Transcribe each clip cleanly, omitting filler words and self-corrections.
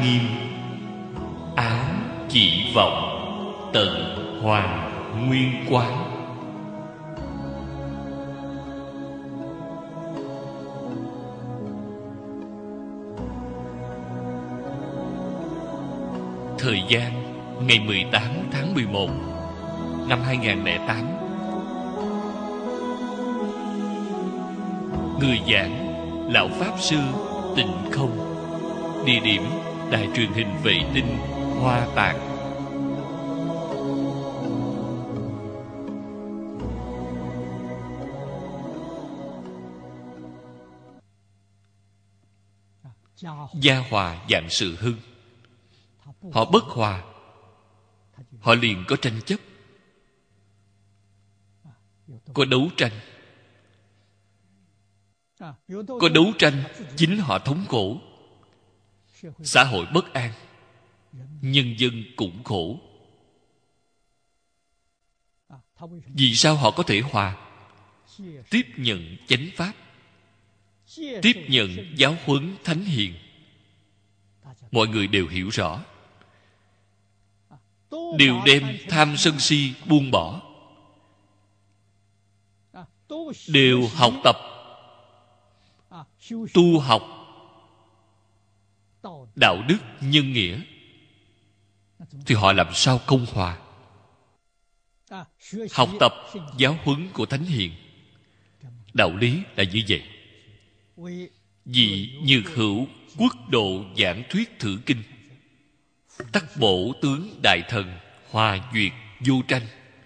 nghiêm, áo chỉ vọng tận hoàng nguyên quán. Thời gian ngày 18 tháng 11 năm 2008. Người giảng Lão Pháp Sư Tịnh Không. Địa điểm Đài truyền hình vệ tinh Hoa Tạng. Gia hòa vạn sự hưng. Họ bất hòa, họ liền có tranh chấp, có đấu tranh. Có đấu tranh, chính họ thống khổ, xã hội bất an, nhân dân cũng khổ. Vì sao họ có thể hòa? Tiếp nhận chánh pháp, tiếp nhận giáo huấn thánh hiền. Mọi người đều hiểu rõ, đều đem tham sân si buông bỏ, đều học tập tu học đạo đức nhân nghĩa, thì họ làm sao không hòa? Học tập giáo huấn của thánh hiền. Đạo lý là như vậy. Vì Nhược Hữu Quốc độ giảng thuyết thử kinh, tắc bổ tướng đại thần, hòa duyệt vô tranh.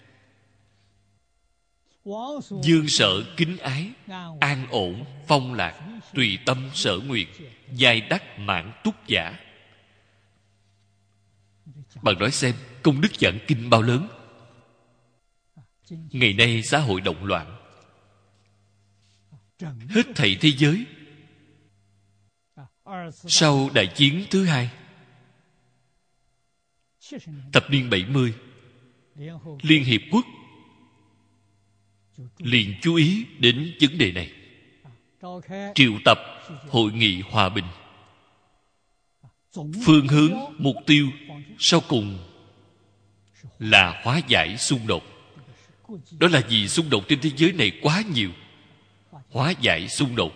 Dương sở kính ái, an ổn phong lạc, tùy tâm sở nguyện, giai đắc mãn túc giả. Bạn nói xem, công đức giảng kinh bao lớn. Ngày nay xã hội động loạn, hết thảy thế giới. Sau đại chiến thứ hai, thập niên 70, Liên Hiệp Quốc liền chú ý đến vấn đề này, triệu tập hội nghị hòa bình. Phương hướng, mục tiêu sau cùng là hóa giải xung đột. Đó là vì xung đột trên thế giới này quá nhiều. Hóa giải xung đột,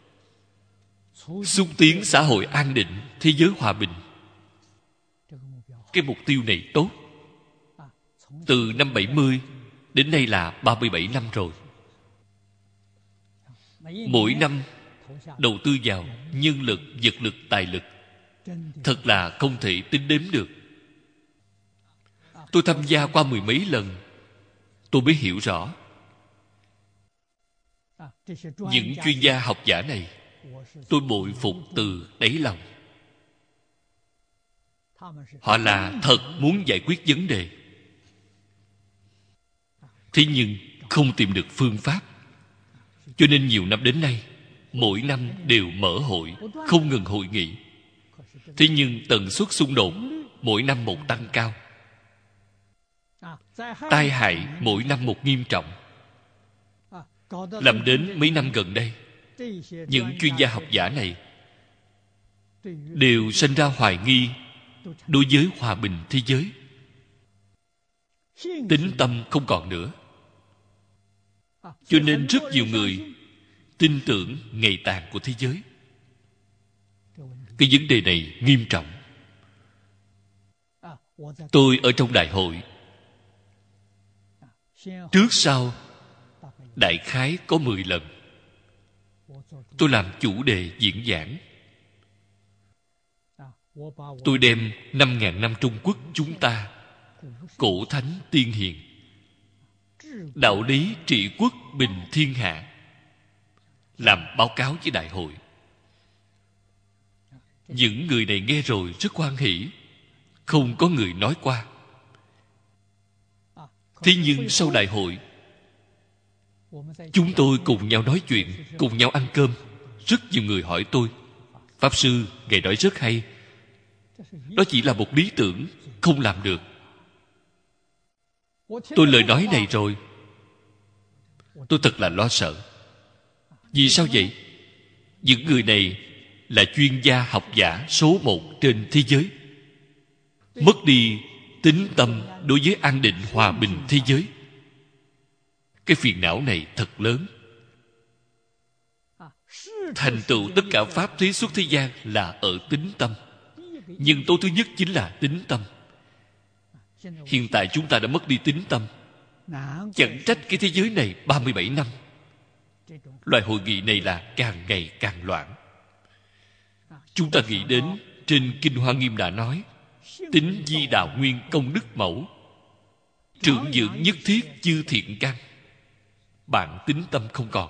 xúc tiến xã hội an định, thế giới hòa bình. Cái mục tiêu này tốt. Từ năm 70 đến nay là 37 năm rồi. Mỗi năm đầu tư vào nhân lực, vật lực, tài lực, thật là không thể tính đếm được. Tôi tham gia qua mười mấy lần, tôi mới hiểu rõ. Những chuyên gia học giả này, tôi bội phục từ đáy lòng. Họ là thật muốn giải quyết vấn đề, thế nhưng không tìm được phương pháp. Cho nên nhiều năm đến nay, mỗi năm đều mở hội, không ngừng hội nghị. Thế nhưng tần suất xung đột mỗi năm một tăng cao, tai hại mỗi năm một nghiêm trọng. Làm đến mấy năm gần đây, những chuyên gia học giả này đều sinh ra hoài nghi đối với hòa bình thế giới. Tín tâm không còn nữa. Cho nên rất nhiều người tin tưởng ngày tàn của thế giới. Cái vấn đề này nghiêm trọng. Tôi ở trong đại hội, trước sau đại khái có 10 lần tôi làm chủ đề diễn giảng. Tôi đem 5.000 năm Trung Quốc chúng ta, cổ thánh tiên hiền, đạo lý trị quốc bình thiên hạ, làm báo cáo với đại hội. Những người này nghe rồi rất hoan hỉ, không có người nói qua. Thế nhưng sau đại hội, chúng tôi cùng nhau nói chuyện, cùng nhau ăn cơm. Rất nhiều người hỏi tôi: Pháp Sư, ngài nói rất hay, đó chỉ là một lý tưởng, không làm được. Tôi lời nói này rồi, tôi thật là lo sợ. Vì sao vậy? Những người này là chuyên gia học giả số 1 trên thế giới. Mất đi tín tâm đối với an định hòa bình thế giới. Cái phiền não này thật lớn. Thành tựu tất cả pháp thí xuất thế gian là ở tín tâm. Nhưng tố thứ nhất chính là tín tâm. Hiện tại chúng ta đã mất đi tín tâm. Chẳng trách cái thế giới này 37 năm. Loại hội nghị này là càng ngày càng loạn. Chúng ta nghĩ đến trên Kinh Hoa Nghiêm đã nói: tín di đạo nguyên công đức mẫu, trưởng dưỡng nhất thiết chư thiện căn. Bạn tín tâm không còn.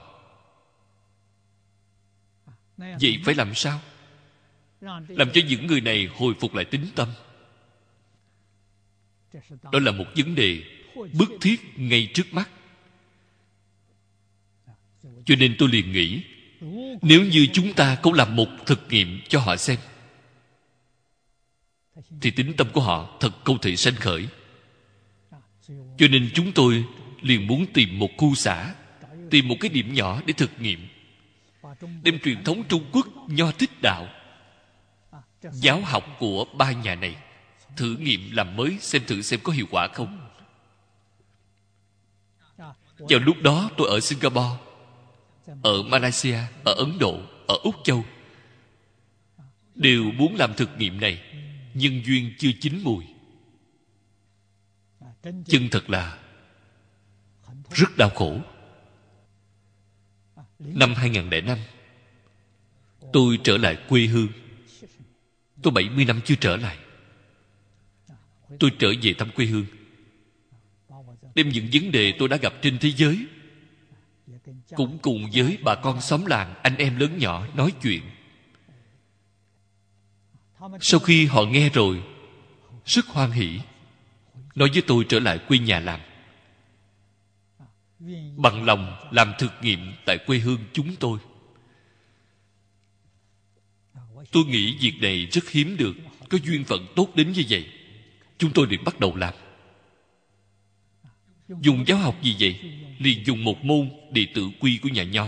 Vậy phải làm sao? Làm cho những người này hồi phục lại tín tâm. Đó là một vấn đề bức thiết ngay trước mắt. Cho nên tôi liền nghĩ, nếu như chúng ta không làm một thực nghiệm cho họ xem, thì tín tâm của họ thật không thể sanh khởi. Cho nên chúng tôi liền muốn tìm một khu xã, tìm một cái điểm nhỏ để thực nghiệm. Đem truyền thống Trung Quốc Nho Thích Đạo, giáo học của ba nhà này, thử nghiệm làm mới, xem có hiệu quả không. Vào lúc đó tôi ở Singapore, ở Malaysia, ở Ấn Độ, ở Úc Châu, đều muốn làm thực nghiệm này. Nhân duyên chưa chín mùi. Chân thật là rất đau khổ. Năm 2005 tôi trở lại quê hương. Tôi 70 năm chưa trở lại. Tôi trở về thăm quê hương, đem những vấn đề tôi đã gặp trên thế giới, cũng cùng với bà con xóm làng, anh em lớn nhỏ nói chuyện. Sau khi họ nghe rồi, rất hoan hỷ, nói với tôi trở lại quê nhà làm, bằng lòng làm thực nghiệm tại quê hương chúng tôi. Tôi nghĩ việc này rất hiếm được, có duyên phận tốt đến như vậy. Chúng tôi liền bắt đầu làm. Dùng giáo học gì vậy? Liền dùng một môn đệ tử quy của nhà Nho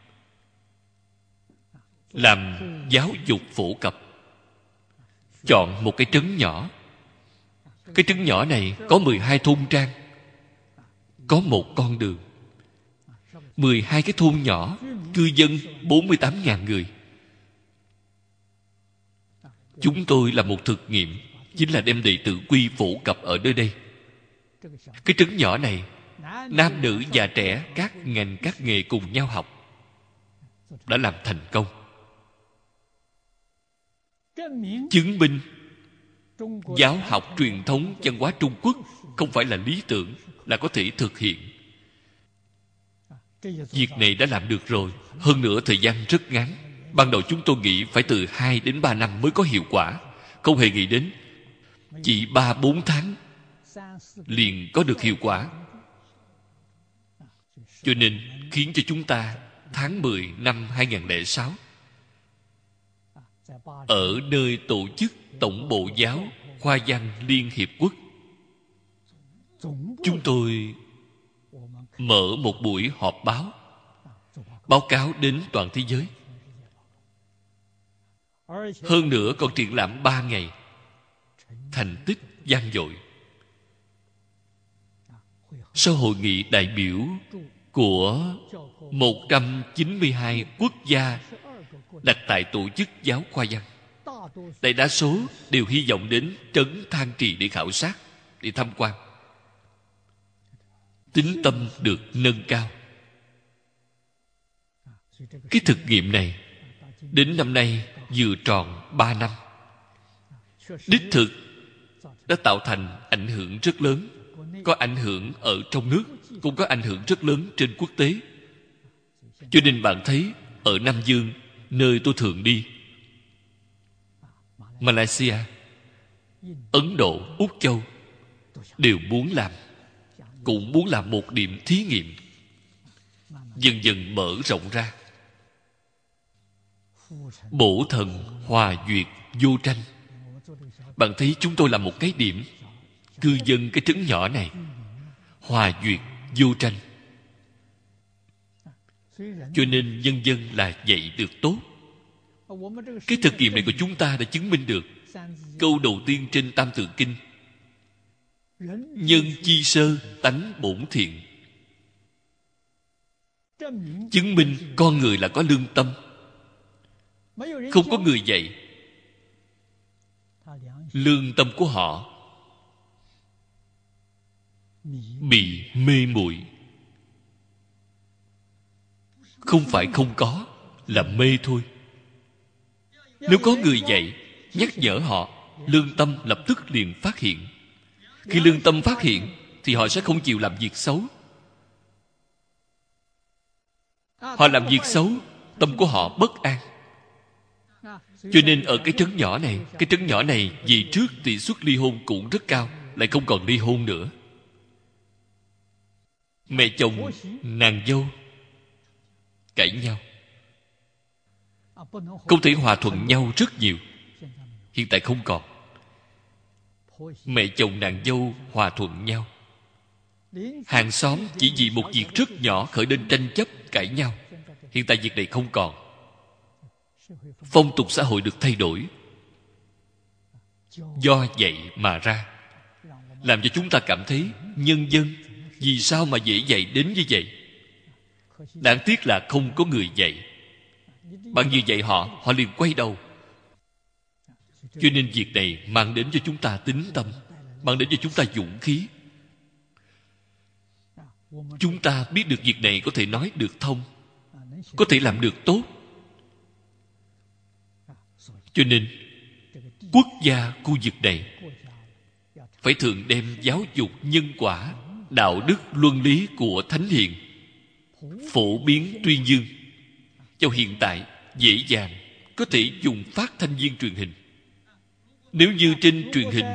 làm giáo dục phổ cập. Chọn một cái trấn nhỏ. Cái trấn nhỏ này có 12 thôn trang, có một con đường. 12 cái thôn nhỏ, cư dân 48.000 người. Chúng tôi làm một thực nghiệm, chính là đem đệ tử quy phổ cập ở nơi đây. Cái trấn nhỏ này, nam nữ già trẻ, các ngành các nghề cùng nhau học, đã làm thành công. Chứng minh giáo học truyền thống văn hóa Trung Quốc không phải là lý tưởng, là có thể thực hiện. Việc này đã làm được rồi. Hơn nữa thời gian rất ngắn. Ban đầu chúng tôi nghĩ phải từ 2 đến 3 năm mới có hiệu quả. Không hề nghĩ đến chỉ 3-4 tháng liền có được hiệu quả. Cho nên khiến cho chúng ta tháng 10 năm 2006 ở nơi tổ chức Tổng Bộ Giáo Khoa Văn Liên Hiệp Quốc, chúng tôi mở một buổi họp báo, báo cáo đến toàn thế giới. Hơn nữa còn triển lãm 3 ngày, thành tích vang dội. Sau hội nghị đại biểu của 192 quốc gia đặt tại tổ chức giáo khoa văn, đại đa số đều hy vọng đến trấn Thang Trì để khảo sát, để tham quan. Tín tâm được nâng cao. Cái thực nghiệm này đến năm nay vừa tròn 3 năm, đích thực đã tạo thành ảnh hưởng rất lớn. Có ảnh hưởng ở trong nước, cũng có ảnh hưởng rất lớn trên quốc tế. Cho nên bạn thấy ở Nam Dương, nơi tôi thường đi, Malaysia, Ấn Độ, Úc Châu, đều muốn làm, cũng muốn làm một điểm thí nghiệm, dần dần mở rộng ra. Bổ thần hòa duyệt vô tranh. Bạn thấy chúng tôi làm một cái điểm, cư dân cái trấn nhỏ này hòa duyệt vô tranh. Cho nên nhân dân là dạy được tốt, Cái thực nghiệm này của chúng ta đã chứng minh được câu đầu tiên trên Tam Tự Kinh: nhân chi sơ tánh bổn thiện. Chứng minh con người là có lương tâm. Không có người dạy, lương tâm của họ bị mê muội. Không phải không có, là mê thôi. Nếu có người dạy, nhắc nhở họ, lương tâm lập tức liền phát hiện. Khi lương tâm phát hiện thì họ sẽ không chịu làm việc xấu. Họ làm việc xấu, tâm của họ bất an. Cho nên ở cái trấn nhỏ này, cái trấn nhỏ này vì trước tỷ suất ly hôn cũng rất cao, lại không còn ly hôn nữa. Mẹ chồng, nàng dâu cãi nhau, không thể hòa thuận nhau rất nhiều. Hiện tại không còn. Mẹ chồng nàng dâu hòa thuận nhau. Hàng xóm chỉ vì một việc rất nhỏ khởi lên tranh chấp cãi nhau. Hiện tại việc này không còn. Phong tục xã hội được thay đổi, do vậy mà ra, làm cho chúng ta cảm thấy nhân dân vì sao mà dễ dạy đến như vậy. Đáng tiếc là không có người dạy. Bạn vừa dạy họ, họ liền quay đầu. Cho nên việc này mang đến cho chúng ta tín tâm, mang đến cho chúng ta dũng khí. Chúng ta biết được việc này có thể nói được thông, có thể làm được tốt. Cho nên quốc gia khu vực này phải thường đem giáo dục nhân quả, đạo đức luân lý của thánh hiền phổ biến tuyên dương, cho hiện tại dễ dàng có thể dùng phát thanh viên truyền hình. Nếu như trên truyền hình,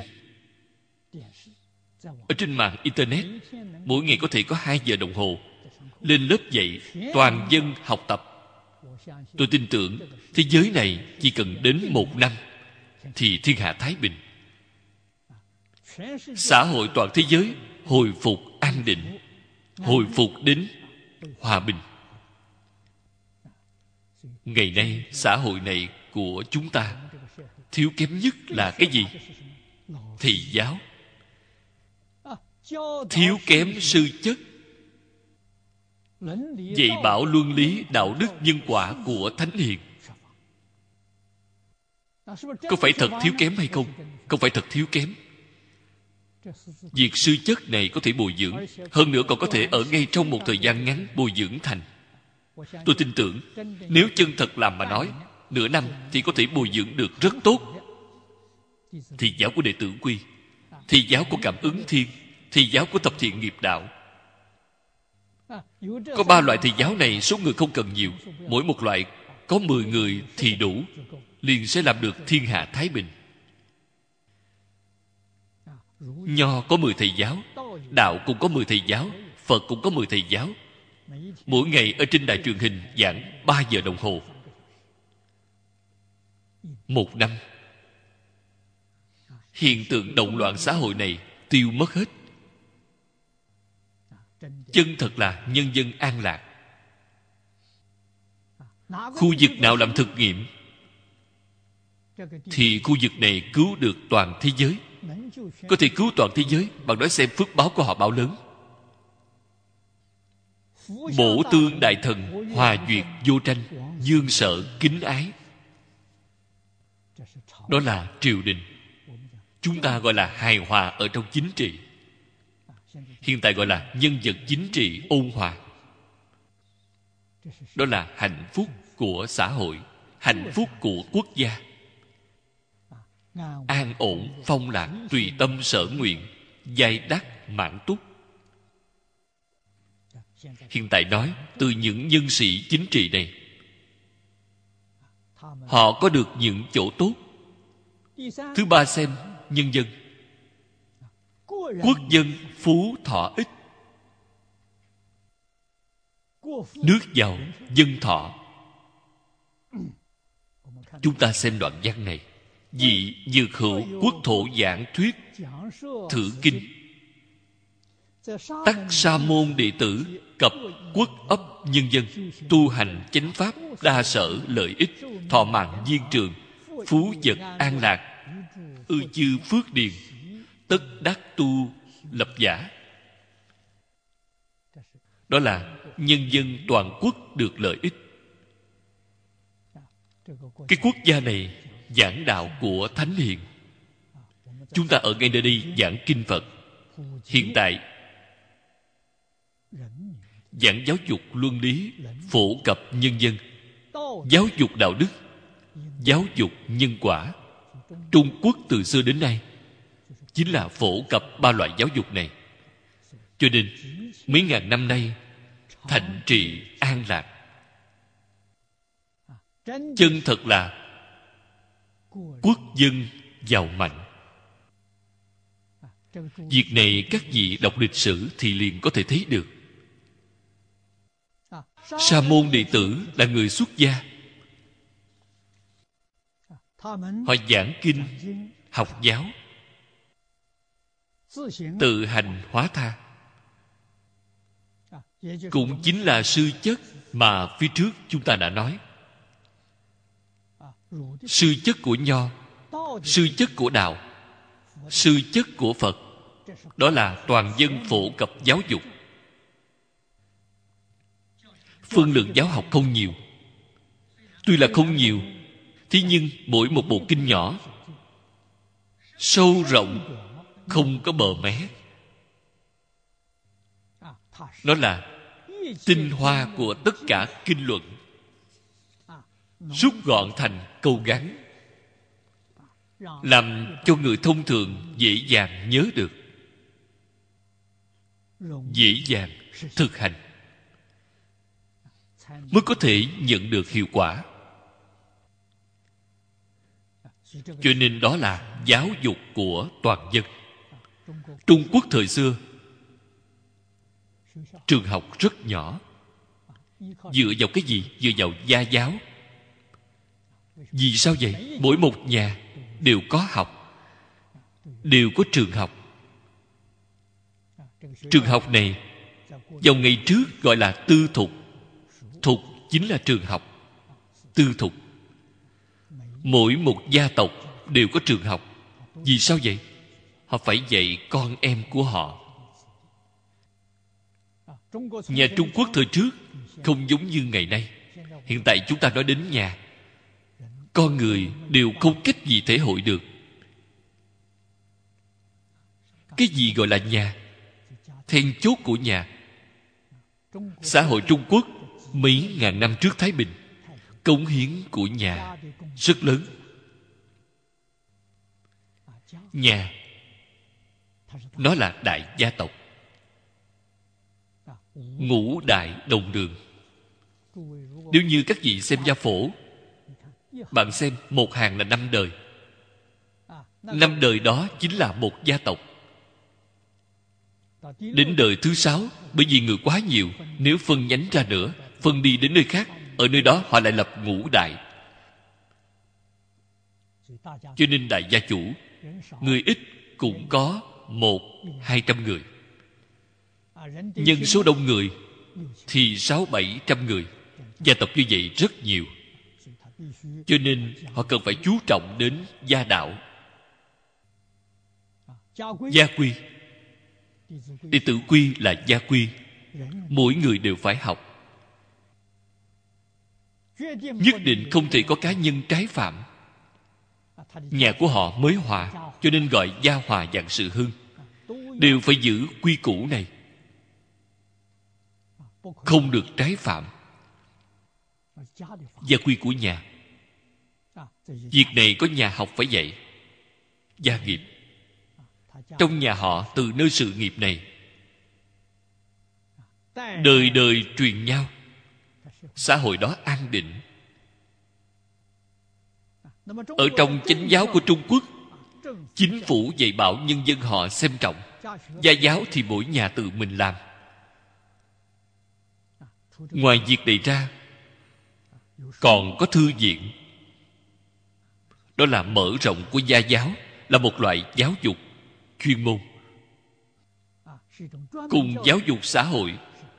ở trên mạng internet, mỗi ngày có thể có 2 giờ đồng hồ lên lớp dạy toàn dân học tập, tôi tin tưởng thế giới này chỉ cần đến 1 năm thì thiên hạ thái bình. Xã hội toàn thế giới hồi phục an định, hồi phục đến hòa bình. Ngày nay xã hội này của chúng ta thiếu kém nhất là cái gì? Thầy giáo. Thiếu kém sư chất, dạy bảo luân lý đạo đức nhân quả của thánh hiền. Có phải thật thiếu kém hay không? Không phải thật thiếu kém. Việc sư chất này có thể bồi dưỡng, hơn nữa còn có thể ở ngay trong một thời gian ngắn bồi dưỡng thành. Tôi tin tưởng nếu chân thật làm mà nói, nửa năm thì có thể bồi dưỡng được rất tốt. Thầy giáo của đệ tử quy, thầy giáo của cảm ứng thiên, thầy giáo của tập thiện nghiệp đạo. Có 3 loại thầy giáo này, số người không cần nhiều. Mỗi một loại có 10 người thì đủ, liền sẽ làm được thiên hạ thái bình. Nho có 10 thầy giáo, đạo cũng có 10 thầy giáo, Phật cũng có 10 thầy giáo. Mỗi ngày ở trên đài truyền hình giảng 3 giờ đồng hồ. 1 năm, hiện tượng động loạn xã hội này tiêu mất hết. Chân thật là nhân dân an lạc. Khu vực nào làm thực nghiệm thì khu vực này cứu được toàn thế giới. Có thể cứu toàn thế giới, bạn nói xem phước báo của họ bao lớn. Bổ tương đại thần, hòa duyệt vô tranh, dương sợ kính ái. Đó là triều đình. Chúng ta gọi là hài hòa ở trong chính trị. Hiện tại gọi là nhân vật chính trị ôn hòa. Đó là hạnh phúc của xã hội, hạnh phúc của quốc gia. An ổn, phong lạc, tùy tâm sở nguyện, giai đắc, mãn túc. Hiện tại nói từ những nhân sĩ chính trị này, họ có được những chỗ tốt. Thứ ba, xem nhân dân. Quốc dân phú thọ ích. Nước giàu, dân thọ. Chúng ta xem đoạn văn này. Dị dược hữu quốc thổ giảng thuyết thử kinh. Tắc sa môn đệ tử cập quốc ấp nhân dân, tu hành chánh pháp, đa sở lợi ích, thọ mạng viên trường, phú vật an lạc, ư chư phước điền, tất đắc tu lập giả. Đó là nhân dân toàn quốc được lợi ích. Cái quốc gia này giảng đạo của Thánh Hiền. Chúng ta ở ngay nơi đây giảng kinh Phật. Hiện tại giảng giáo dục luân lý, phổ cập nhân dân, giáo dục đạo đức, giáo dục nhân quả. Trung Quốc từ xưa đến nay chính là phổ cập ba loại giáo dục này. Cho nên mấy ngàn năm nay thạnh trị an lạc. Chân thật là quốc dân giàu mạnh. Việc này các vị đọc lịch sử thì liền có thể thấy được. Sa môn đệ tử là người xuất gia. Họ giảng kinh, học giáo, tự hành hóa tha. Cũng chính là sư chất mà phía trước chúng ta đã nói. Sư chất của Nho, sư chất của Đạo, sư chất của Phật. Đó là toàn dân phổ cập giáo dục. Phân lượng giáo học không nhiều. Tuy là không nhiều, thế nhưng mỗi một bộ kinh nhỏ, sâu rộng, không có bờ mé. Nó là tinh hoa của tất cả kinh luận, rút gọn thành câu ngắn, làm cho người thông thường dễ dàng nhớ được, dễ dàng thực hành, mới có thể nhận được hiệu quả. Cho nên đó là giáo dục của toàn dân. Trung Quốc thời xưa trường học rất nhỏ. Dựa vào cái gì? Dựa vào gia giáo. Vì sao vậy? Mỗi một nhà đều có học, đều có trường học. Trường học này vào ngày trước gọi là tư thục. Thục chính là trường học. Tư thục. Mỗi một gia tộc đều có trường học. Vì sao vậy? Họ phải dạy con em của họ. Nhà Trung Quốc thời trước không giống như ngày nay. Hiện tại chúng ta nói đến nhà, con người đều không cách gì thể hội được. Cái gì gọi là nhà? Then chốt của nhà. Xã hội Trung Quốc mấy ngàn năm trước thái bình, cống hiến của nhà rất lớn. Nhà nó là đại gia tộc, ngũ đại đồng đường. Nếu như các vị xem gia phổ, bạn xem một hàng là 5 đời. 5 đời đó chính là một gia tộc. Đến đời thứ 6, bởi vì người quá nhiều, nếu phân nhánh ra nữa, phân đi đến nơi khác, ở nơi đó họ lại lập ngũ đại. Cho nên đại gia chủ, người ít cũng có 100-200 người. Nhân số đông người thì 600-700 người. Gia tộc như vậy rất nhiều. Cho nên họ cần phải chú trọng đến gia đạo. Gia quy, đệ tử quy là gia quy. Mỗi người đều phải học. Nhất định không thể có cá nhân trái phạm. Nhà của họ mới hòa, cho nên gọi gia hòa vạn sự hưng. Đều phải giữ quy củ này, không được trái phạm. Gia quy của nhà. Việc này có nhà học phải dạy. Gia nghiệp. Trong nhà họ từ nơi sự nghiệp này, đời đời truyền nhau, xã hội đó an định. Ở trong chánh giáo của Trung Quốc, chính phủ dạy bảo nhân dân họ xem trọng. Gia giáo thì mỗi nhà tự mình làm. Ngoài việc này ra, còn có thư viện. Đó là mở rộng của gia giáo, là một loại giáo dục chuyên môn. cùng giáo dục xã hội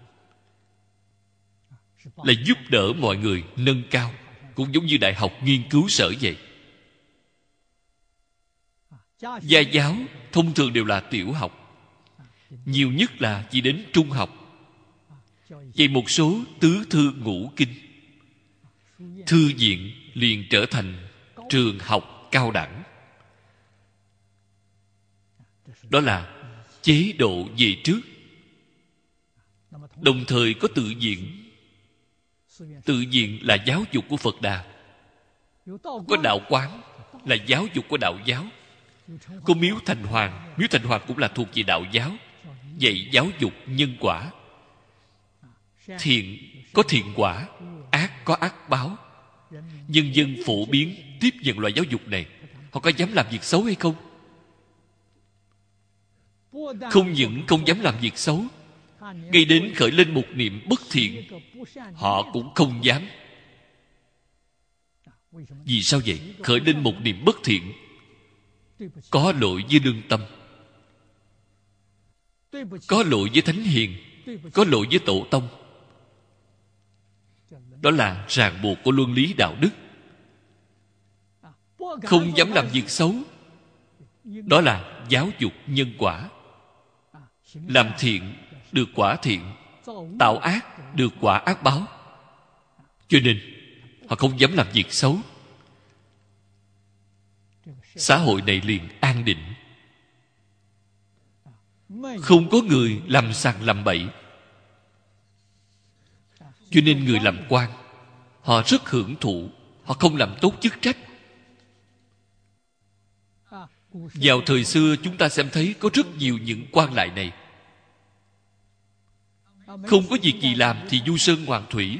là giúp đỡ mọi người nâng cao, cũng giống như đại học nghiên cứu sở vậy. Gia giáo thông thường đều là tiểu học, nhiều nhất là chỉ đến trung học. Vậy một số tứ thư ngũ kinh, thư viện liền trở thành trường học cao đẳng. Đó là chế độ về trước. Đồng thời có tự viện. Tự viện là giáo dục của Phật Đà. Có đạo quán là giáo dục của đạo giáo. Có miếu thành hoàng. Miếu thành hoàng cũng là thuộc về đạo giáo, dạy giáo dục nhân quả. Thiện có thiện quả, ác có ác báo. Nhân dân phổ biến tiếp nhận loại giáo dục này. Họ có dám làm việc xấu hay không? Không những không dám làm việc xấu, gây đến khởi lên một niệm bất thiện, họ cũng không dám. Vì sao vậy? Khởi lên một niệm bất thiện, có lỗi với lương tâm, có lỗi với thánh hiền, có lỗi với tổ tông. Đó là ràng buộc của luân lý đạo đức. Không dám làm việc xấu, đó là giáo dục nhân quả. Làm thiện được quả thiện, tạo ác được quả ác báo. Cho nên họ không dám làm việc xấu. Xã hội này liền an định, không có người làm sằng làm bậy. Cho nên người làm quan, họ rất hưởng thụ. Họ không làm tốt chức trách. Vào thời xưa chúng ta xem thấy có rất nhiều những quan lại này, không có việc gì làm thì du sơn ngoạn thủy,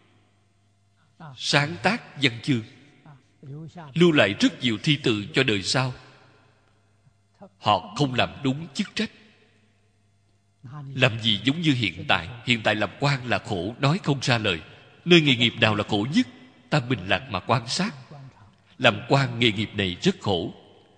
sáng tác văn chương, lưu lại rất nhiều thi từ cho đời sau. Họ không làm đúng chức trách. Làm gì giống như hiện tại. Hiện tại làm quan là khổ, nói không ra lời. Nơi nghề nghiệp nào là khổ nhất? Ta bình lặng mà quan sát. Làm quan nghề nghiệp này rất khổ.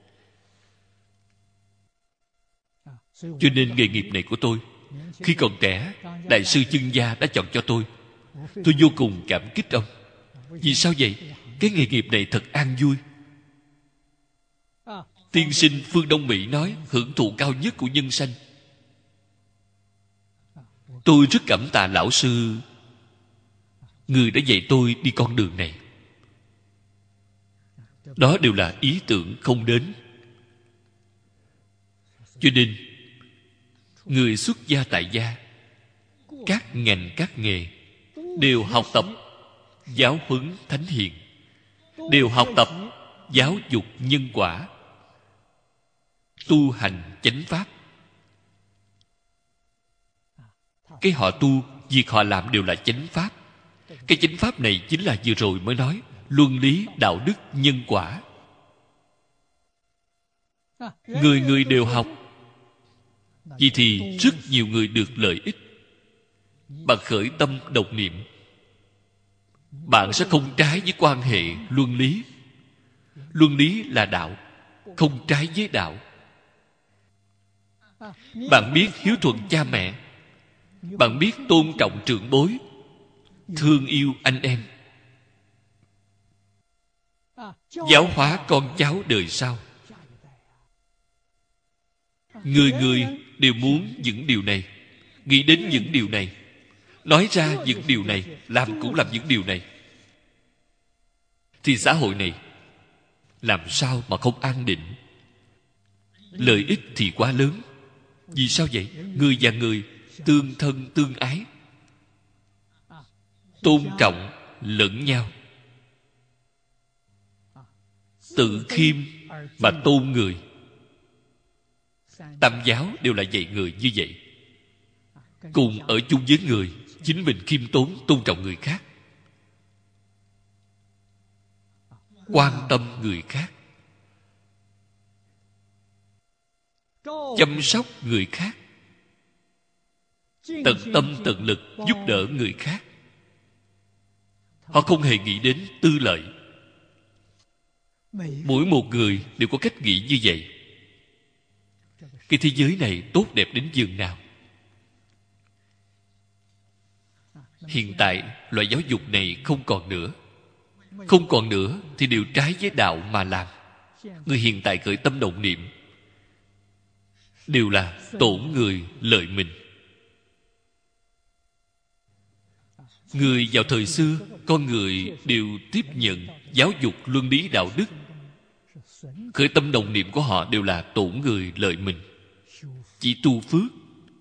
Cho nên nghề nghiệp này của tôi, khi còn trẻ, Đại sư Chân Gia đã chọn cho tôi. Tôi vô cùng cảm kích ông. Vì sao vậy? Cái nghề nghiệp này thật an vui. Tiên sinh phương Đông Mỹ nói hưởng thụ cao nhất của nhân sanh. Tôi rất cảm tạ lão sư, người đã dạy tôi đi con đường này. Đó đều là ý tưởng không đến. Cho nên người xuất gia tại gia, các ngành các nghề đều học tập giáo huấn thánh hiền, đều học tập giáo dục nhân quả, tu hành chánh pháp. Cái họ tu, việc họ làm đều là chánh pháp. Cái chánh pháp này chính là vừa rồi mới nói luân lý, đạo đức, nhân quả. Người người đều học. Vì thì rất nhiều người được lợi ích. Bạn khởi tâm độc niệm, bạn sẽ không trái với quan hệ luân lý. Luân lý là đạo, không trái với đạo. Bạn biết hiếu thuận cha mẹ, bạn biết tôn trọng trưởng bối, thương yêu anh em, giáo hóa con cháu đời sau. Người người đều muốn những điều này, nghĩ đến những điều này, nói ra những điều này, làm cũng làm những điều này, thì xã hội này làm sao mà không an định? Lợi ích thì quá lớn. Vì sao vậy? Người và người tương thân tương ái, tôn trọng lẫn nhau, tự khiêm mà tôn người. Tam giáo đều là dạy người như vậy. Cùng ở chung với người, chính mình khiêm tốn tôn trọng người khác, quan tâm người khác, chăm sóc người khác, tận tâm tận lực giúp đỡ người khác. Họ không hề nghĩ đến tư lợi. Mỗi một người đều có cách nghĩ như vậy. Cái thế giới này tốt đẹp đến giường nào, Hiện tại loại giáo dục này không còn nữa. Không còn nữa thì đều trái với đạo mà làm. Người hiện tại khởi tâm động niệm đều là tổn người lợi mình. Người vào thời xưa, con người đều tiếp nhận giáo dục luân lý đạo đức. Khởi tâm động niệm của họ đều là tổn người lợi mình, chỉ tu phước.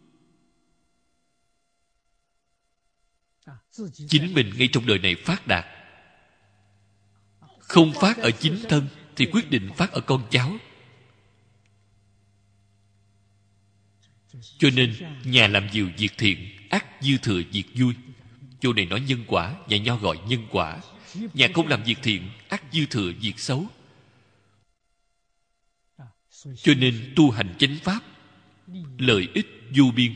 Chính mình ngay trong đời này phát đạt. Không phát ở chính thân thì quyết định phát ở con cháu. Cho nên nhà làm nhiều việc thiện, ắt dư thừa việc vui. Chỗ này nói nhân quả, nhà Nho gọi nhân quả. Nhà không làm việc thiện, ắt dư thừa việc xấu. Cho nên tu hành chánh pháp, lợi ích vô biên,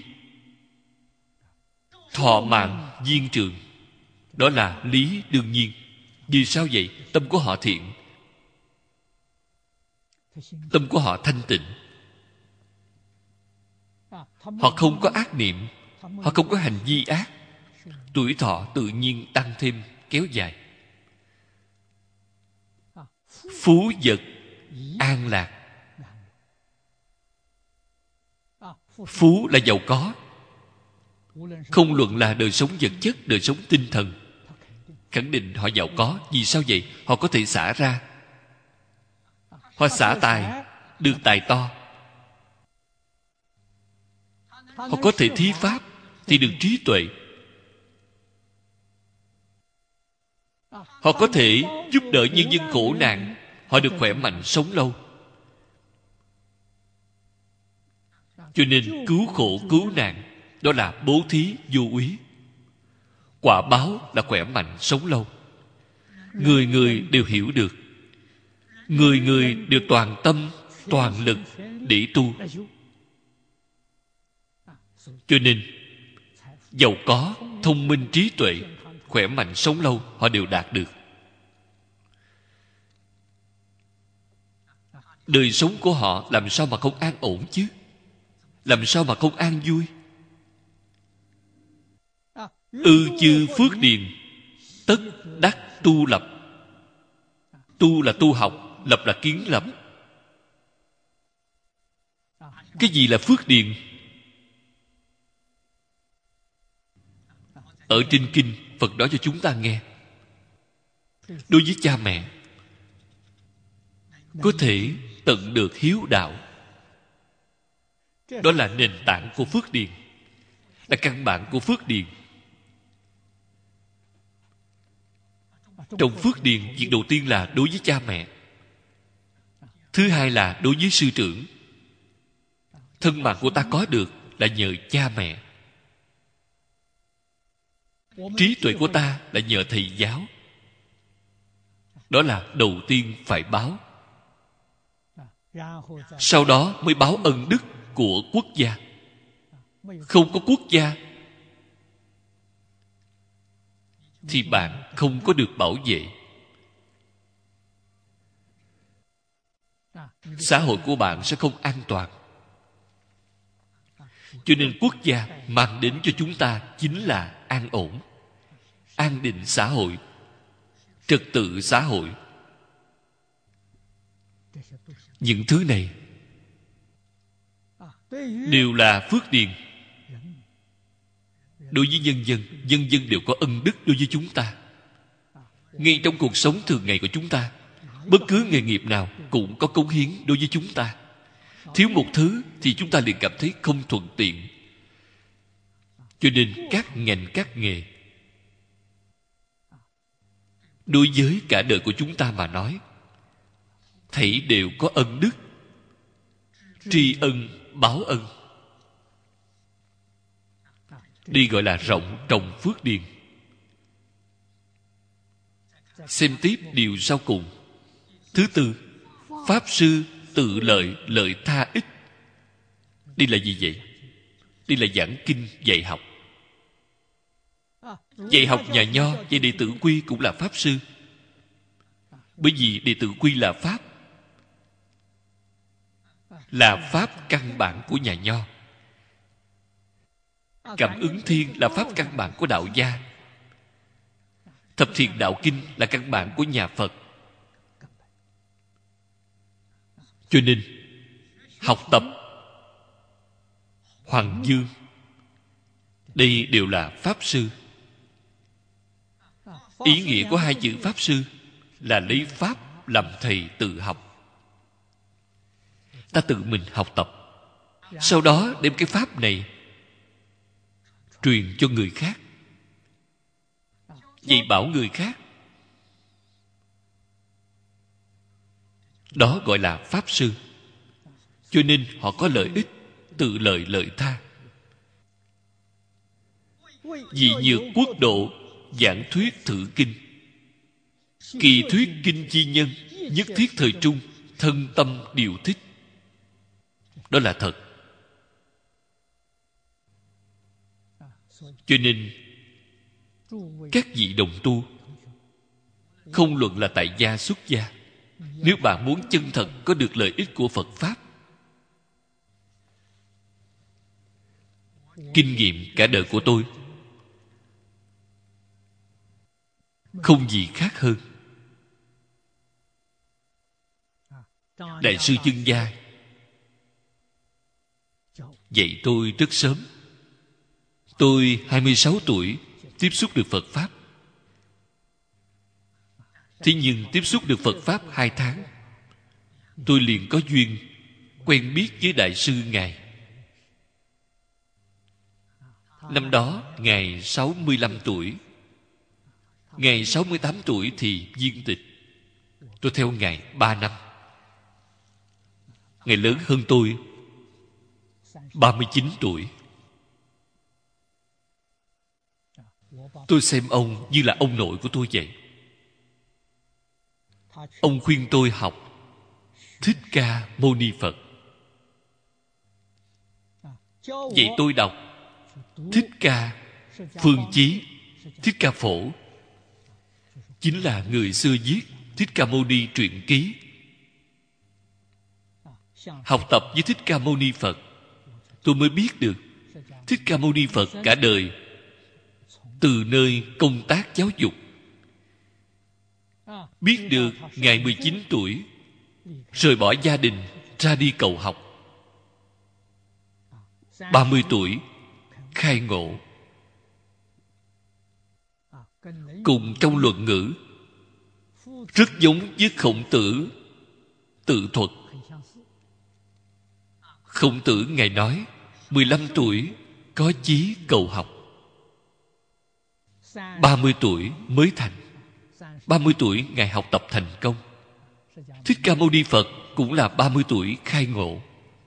thọ mạng viên trường. Đó là lý đương nhiên. Vì sao vậy? Tâm của họ thiện, tâm của họ thanh tịnh. Họ không có ác niệm, họ không có hành vi ác. Tuổi thọ tự nhiên tăng thêm, kéo dài. Phú vật an lạc. Phú là giàu có. Không luận là đời sống vật chất, đời sống tinh thần, khẳng định họ giàu có. Vì sao vậy? Họ có thể xả ra. Họ xả tài, được tài to. Họ có thể thí pháp, thì được trí tuệ. Họ có thể giúp đỡ nhân dân khổ nạn, họ được khỏe mạnh sống lâu. Cho nên cứu khổ cứu nạn, đó là bố thí vô úy. Quả báo là khỏe mạnh sống lâu. Người người đều hiểu được. Người người đều toàn tâm toàn lực để tu. Cho nên giàu có, thông minh, trí tuệ, khỏe mạnh sống lâu, họ đều đạt được. Đời sống của họ làm sao mà không an ổn chứ? Làm sao mà không an vui? Ư chư phước điền, tất đắc tu lập. Tu là tu học, lập là kiến lập. Cái gì là phước điền? Ở trên kinh, Phật nói cho chúng ta nghe. Đối với cha mẹ, có thể tận được hiếu đạo, đó là nền tảng của phước điền, là căn bản của phước điền. Trong phước điền, việc đầu tiên là đối với cha mẹ. Thứ hai là đối với sư trưởng. Thân mạng của ta có được là nhờ cha mẹ. Trí tuệ của ta là nhờ thầy giáo. Đó là đầu tiên phải báo. Sau đó mới báo ân đức của quốc gia. Không có quốc gia thì bạn không có được bảo vệ. Xã hội của bạn sẽ không an toàn. Cho nên quốc gia mang đến cho chúng ta chính là an ổn, an định xã hội, trật tự xã hội. Những thứ này đều là phước điền. Đối với nhân dân đều có ân đức đối với chúng ta. Ngay trong cuộc sống thường ngày của chúng ta, bất cứ nghề nghiệp nào cũng có cống hiến đối với chúng ta. Thiếu một thứ thì chúng ta liền cảm thấy không thuận tiện. Cho nên các ngành các nghề, đối với cả đời của chúng ta mà nói, thảy đều có ân đức. Tri ân báo ân, đi gọi là rộng trồng phước điền. Xem tiếp điều sau cùng. Thứ tư, pháp sư tự lợi, lợi tha ích. Đây là gì vậy? Đây là giảng kinh dạy học. Dạy học nhà Nho, dạy đệ tử Quy cũng là pháp sư. Bởi vì đệ tử Quy là pháp, là pháp căn bản của nhà Nho. Cảm ứng thiên là pháp căn bản của đạo gia. Thập Thiện Đạo Kinh là căn bản của nhà Phật. Cho nên học tập Hoàng Dương, đây đều là Pháp Sư. Ý nghĩa của hai chữ Pháp Sư là lấy Pháp làm thầy tự học. Ta tự mình học tập, sau đó đem cái Pháp này truyền cho người khác, dạy bảo người khác. Đó gọi là Pháp Sư. Cho nên họ có lợi ích, tự lợi lợi tha. Vì nhược quốc độ, giảng thuyết thử kinh. Kỳ thuyết kinh chi nhân, nhất thiết thời trung, thân tâm điều thích. Đó là thật. Cho nên các vị đồng tu, không luận là tại gia xuất gia, nếu bạn muốn chân thật có được lợi ích của Phật Pháp, kinh nghiệm cả đời của tôi không gì khác hơn. Đại sư Chương Gia dạy tôi rất sớm. Tôi 26 tuổi tiếp xúc được Phật Pháp. Thế nhưng tiếp xúc được Phật Pháp 2 tháng, tôi liền có duyên quen biết với Đại sư Ngài. Năm đó Ngài 65 tuổi, Ngài 68 tuổi thì viên tịch. Tôi theo Ngài 3 năm. Ngài lớn hơn tôi 39 tuổi. Tôi xem ông như là ông nội của tôi vậy. Ông khuyên tôi học Thích Ca Mâu Ni Phật. Vậy tôi đọc Thích Ca Phương Chí, Thích Ca Phổ, chính là người xưa viết Thích Ca Mâu Ni truyện ký. Học tập với Thích Ca Mâu Ni Phật, tôi mới biết được Thích Ca Mâu Ni Phật cả đời từ nơi công tác giáo dục. Biết được Ngài 19 tuổi rời bỏ gia đình ra đi cầu học. 30 tuổi khai ngộ. Cùng trong luận ngữ rất giống với Khổng Tử tự thuật. Khổng Tử Ngài nói 15 tuổi có chí cầu học, 30 tuổi mới thành. 30 tuổi Ngài học tập thành công. Thích Ca Mâu Ni Phật cũng là 30 tuổi khai ngộ.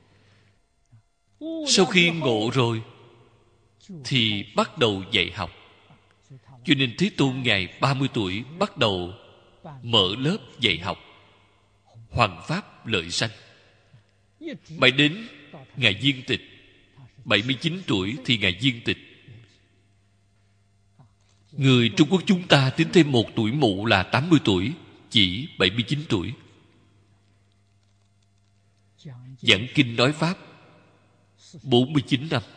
Sau khi ngộ rồi thì bắt đầu dạy học. Cho nên Thế Tôn Ngài 30 tuổi bắt đầu mở lớp dạy học Hoằng Pháp Lợi Sanh. Mãi đến Ngài viên tịch 79 tuổi thì Ngài viên tịch. Người Trung Quốc chúng ta tính thêm 1 tuổi mụ là 80 tuổi, chỉ 79 tuổi. Giảng kinh nói Pháp 49 năm.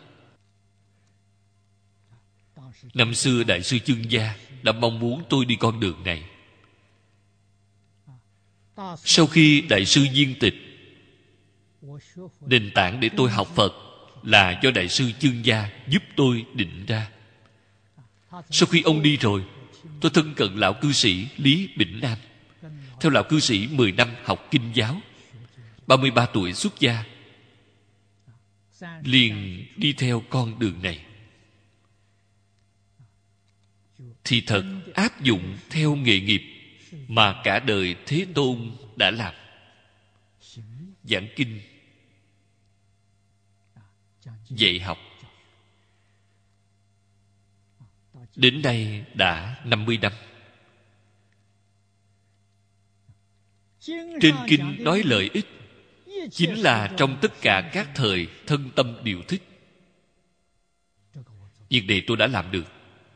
Năm xưa Đại sư Chương Gia đã mong muốn tôi đi con đường này. Sau khi Đại sư viên tịch, nền tảng để tôi học Phật là do Đại sư Chương Gia giúp tôi định ra. Sau khi ông đi rồi, tôi thân cận lão cư sĩ Lý Bỉnh Nam. Theo lão cư sĩ 10 năm học kinh giáo. 33 tuổi xuất gia, liền đi theo con đường này. Thì thật áp dụng theo nghề nghiệp mà cả đời Thế Tôn đã làm. Giảng kinh, dạy học. Đến nay đã 50 năm. Trên kinh nói lợi ích chính là trong tất cả các thời thân tâm điều thích. Việc này tôi đã làm được.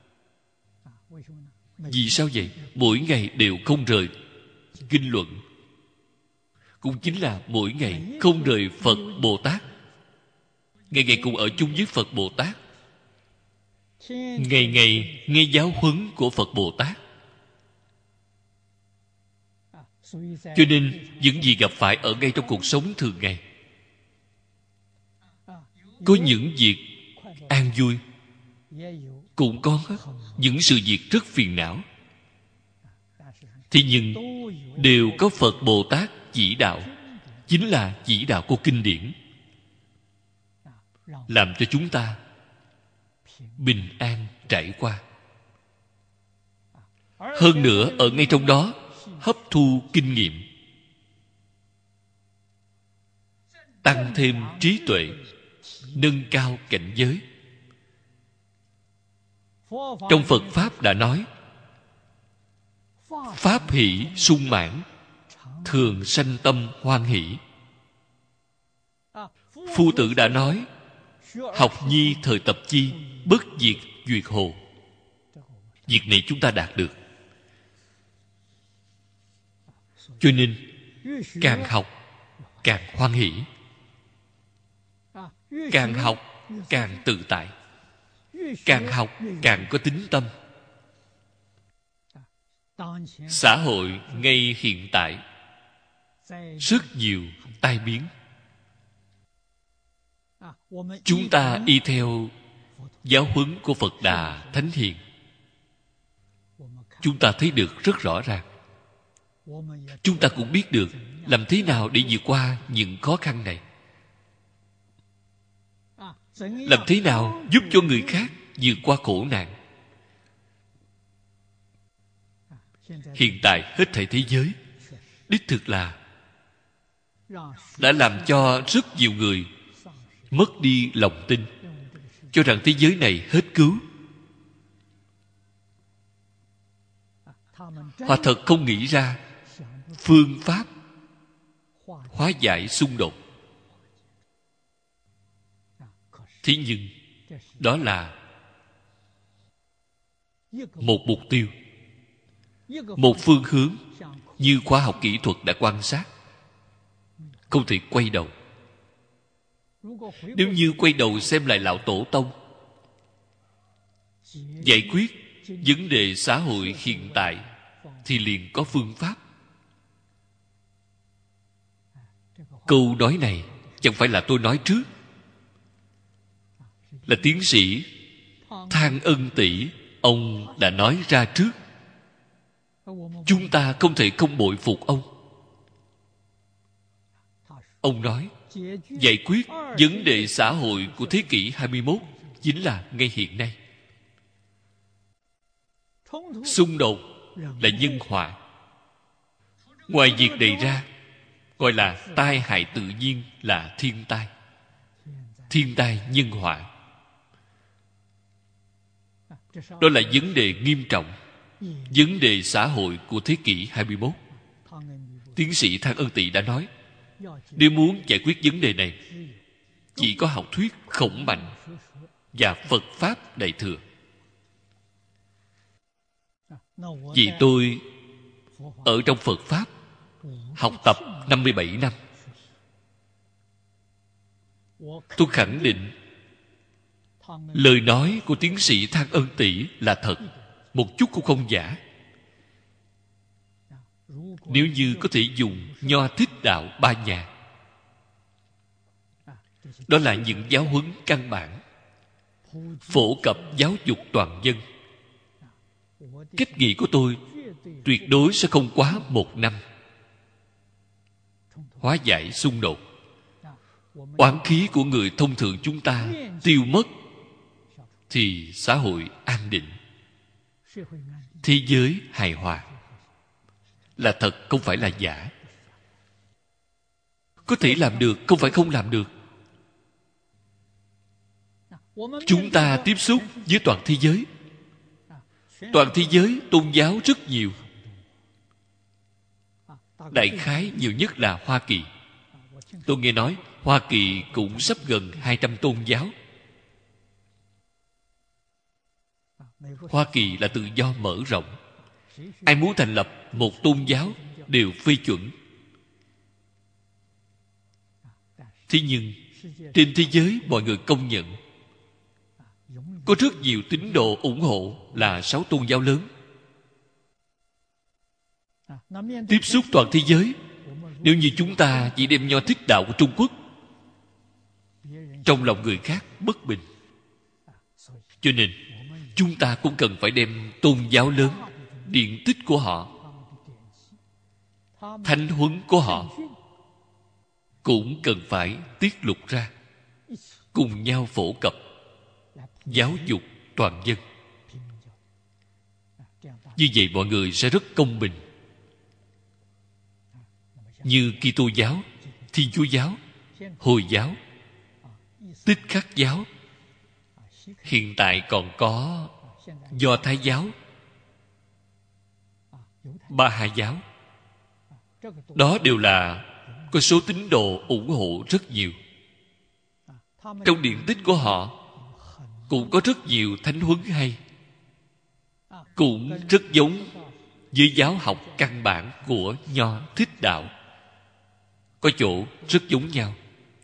Vì sao vậy? Mỗi ngày đều không rời kinh luận. Cũng chính là mỗi ngày không rời Phật Bồ Tát. Ngày ngày cùng ở chung với Phật Bồ Tát. Ngày ngày nghe giáo huấn của Phật Bồ Tát. Cho nên những gì gặp phải ở ngay trong cuộc sống thường ngày, có những việc an vui, cũng có những sự việc rất phiền não. Thế nhưng đều có Phật Bồ Tát chỉ đạo, chính là chỉ đạo của kinh điển, làm cho chúng ta bình an trải qua. Hơn nữa ở ngay trong đó hấp thu kinh nghiệm, tăng thêm trí tuệ, nâng cao cảnh giới. Trong Phật Pháp đã nói, pháp hỷ sung mãn, thường sanh tâm hoan hỷ. Phu tử đã nói, học nhi thời tập chi, bất diệt duyệt hồ. Việc này chúng ta đạt được. Cho nên càng học càng hoan hỷ, càng học càng tự tại, càng học càng có tín tâm. Xã hội ngay hiện tại rất nhiều tai biến. Chúng ta y theo giáo huấn của Phật Đà Thánh Hiền, chúng ta thấy được rất rõ ràng. Chúng ta cũng biết được làm thế nào để vượt qua những khó khăn này, làm thế nào giúp cho người khác vượt qua khổ nạn. Hiện tại hết thảy thế giới đích thực là đã làm cho rất nhiều người mất đi lòng tin, cho rằng thế giới này hết cứu. Họ thật không nghĩ ra phương pháp hóa giải xung đột. Thế nhưng đó là một mục tiêu, một phương hướng, như khoa học kỹ thuật đã quan sát, không thể quay đầu. Nếu như quay đầu xem lại lão tổ tông, giải quyết vấn đề xã hội hiện tại, thì liền có phương pháp. Câu nói này chẳng phải là tôi nói trước, là tiến sĩ Thang Ân Tỷ ông đã nói ra trước. Chúng ta không thể không bội phục ông. Ông nói giải quyết vấn đề xã hội của thế kỷ 21 chính là ngay hiện nay. Xung đột là nhân họa. Ngoài việc này ra, gọi là tai hại tự nhiên là thiên tai. Thiên tai nhân họa, đó là vấn đề nghiêm trọng, vấn đề xã hội của thế kỷ 21. Tiến sĩ Thang Ân Tị đã nói, nếu muốn giải quyết vấn đề này, chỉ có học thuyết khổng mạnh và Phật Pháp Đại Thừa. Vì tôi ở trong Phật Pháp học tập 57 năm, tôi khẳng định lời nói của tiến sĩ Thang Ân Tị là thật, một chút cũng không giả. Nếu như có thể dùng Nho Thích Đạo ba nhà, đó là những giáo huấn căn bản, phổ cập giáo dục toàn dân. Cách nghĩ của tôi tuyệt đối sẽ không quá 1 năm. Hóa giải xung đột, oán khí của người thông thường chúng ta tiêu mất, thì xã hội an định, thế giới hài hòa. Là thật, không phải là giả. Có thể làm được, không phải không làm được. Chúng ta tiếp xúc với toàn thế giới. Toàn thế giới tôn giáo rất nhiều. Đại khái nhiều nhất là Hoa Kỳ. Tôi nghe nói Hoa Kỳ cũng sắp gần 200 tôn giáo. Hoa Kỳ là tự do mở rộng. Ai muốn thành lập một tôn giáo đều phê chuẩn. Thế nhưng trên thế giới mọi người công nhận có rất nhiều tín đồ ủng hộ là 6 tôn giáo lớn. tiếp xúc toàn thế giới. Nếu như chúng ta chỉ đem nho thích đạo của Trung Quốc, trong lòng người khác bất bình. Cho nên chúng ta cũng cần phải đem tôn giáo lớn, điển tích của họ, thánh huấn của họ cũng cần phải tiết lộ ra, cùng nhau phổ cập, giáo dục toàn dân. Như vậy mọi người sẽ rất công bình. Như Kitô giáo, Thiên Chúa giáo, Hồi giáo, Tích Khắc giáo, hiện tại còn có Do Thái giáo, Ba Hà giáo. Đó đều là có số tín đồ ủng hộ rất nhiều. Trong điển tích của họ cũng có rất nhiều thánh huấn hay, cũng rất giống với giáo học căn bản của Nho Thích đạo, có chỗ rất giống nhau.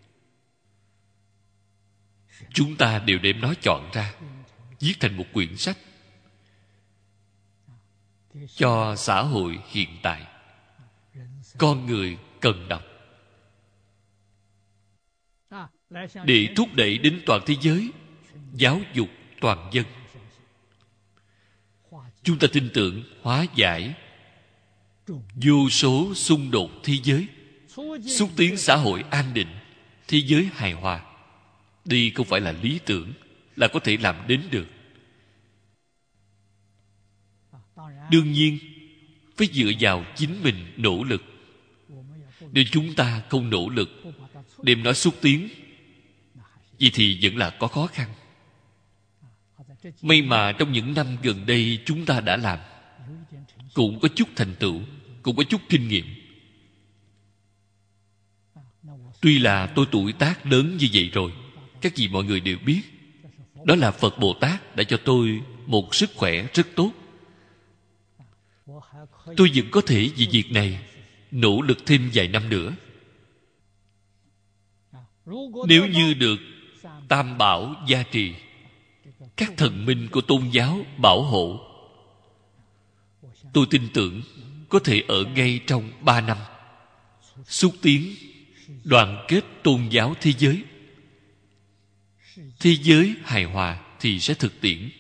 Chúng ta đều đem nó chọn ra, viết thành một quyển sách cho xã hội hiện tại, con người cần đọc, để thúc đẩy đến toàn thế giới, giáo dục toàn dân. Chúng ta tin tưởng hóa giải vô số xung đột thế giới, xúc tiến xã hội an định, thế giới hài hòa. Đây không phải là lý tưởng, là có thể làm đến được. Đương nhiên phải dựa vào chính mình nỗ lực. Nếu chúng ta không nỗ lực đem nó xúc tiến, vậy thì vẫn là có khó khăn. May mà trong những năm gần đây chúng ta đã làm, cũng có chút thành tựu, cũng có chút kinh nghiệm. Tuy là tôi tuổi tác lớn như vậy rồi, các vị mọi người đều biết, đó là Phật Bồ Tát đã cho tôi một sức khỏe rất tốt. Tôi vẫn có thể vì việc này nỗ lực thêm vài năm nữa. Nếu như được Tam Bảo gia trì, các thần minh của tôn giáo bảo hộ, tôi tin tưởng có thể ở ngay trong 3 năm xúc tiến đoàn kết tôn giáo thế giới. Thế giới hài hòa thì sẽ thực tiễn.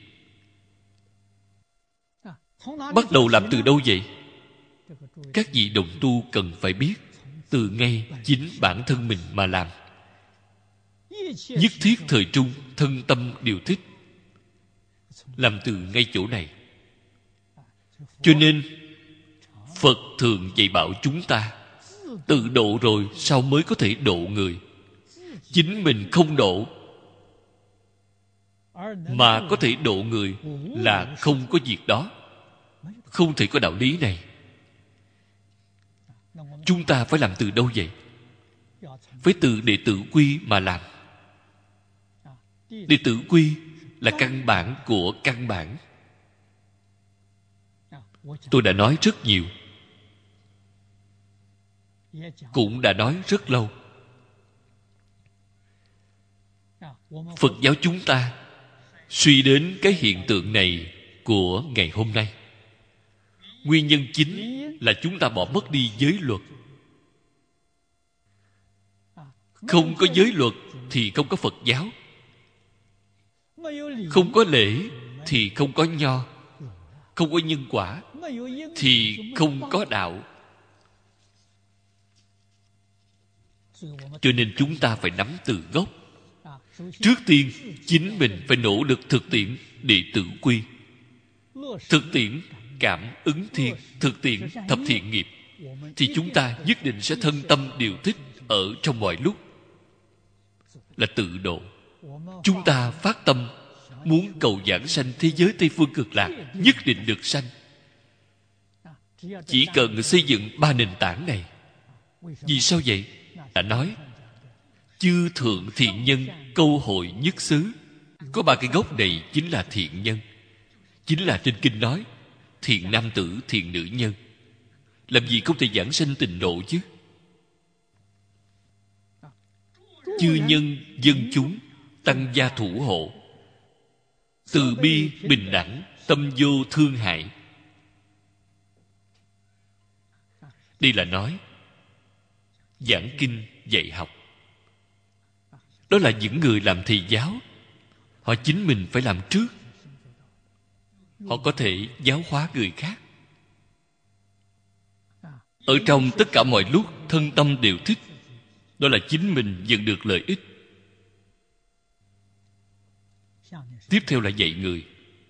Bắt đầu làm từ đâu vậy? Các vị đồng tu cần phải biết, từ ngay chính bản thân mình mà làm. Nhất thiết thời trung, thân tâm điều thích. Làm từ ngay chỗ này. Cho nên Phật thường dạy bảo chúng ta, tự độ rồi sau mới có thể độ người. Chính mình không độ mà có thể độ người là không có việc đó. Không thể có đạo lý này. Chúng ta phải làm từ đâu vậy? Phải từ đệ tử quy mà làm. Đệ tử quy là căn bản của căn bản. Tôi đã nói rất nhiều, cũng đã nói rất lâu. Phật giáo chúng ta suy đến cái hiện tượng này của ngày hôm nay, nguyên nhân chính là chúng ta bỏ mất đi giới luật. Không có giới luật thì không có Phật giáo. Không có lễ thì không có nho. Không có nhân quả thì không có đạo. Cho nên chúng ta phải nắm từ gốc. Trước tiên chính mình phải nỗ lực thực tiễn đệ tử quy, thực tiễn cảm ứng thiên, thực tiễn thập thiện nghiệp, thì chúng ta nhất định sẽ thân tâm điều thích ở trong mọi lúc. Là tự độ. Chúng ta phát tâm muốn cầu giảng sanh thế giới Tây Phương Cực Lạc, nhất định được sanh. Chỉ cần xây dựng 3 nền tảng này. Vì sao vậy? Đã nói chư thượng thiện nhân câu hội nhất xứ. Có 3 cái gốc này chính là thiện nhân. Chính là trên kinh nói thiện nam tử, thiện nữ nhân. Làm gì không thể giảng sanh tịnh độ chứ? Chư nhân dân chúng tăng gia thủ hộ, từ bi bình đẳng, tâm vô thương hại. Đây là nói giảng kinh dạy học. Đó là những người làm thầy giáo. Họ chính mình phải làm trước. Họ có thể giáo hóa người khác. Ở trong tất cả mọi lúc, thân tâm đều thích. Đó là chính mình nhận được lợi ích. Tiếp theo là dạy người.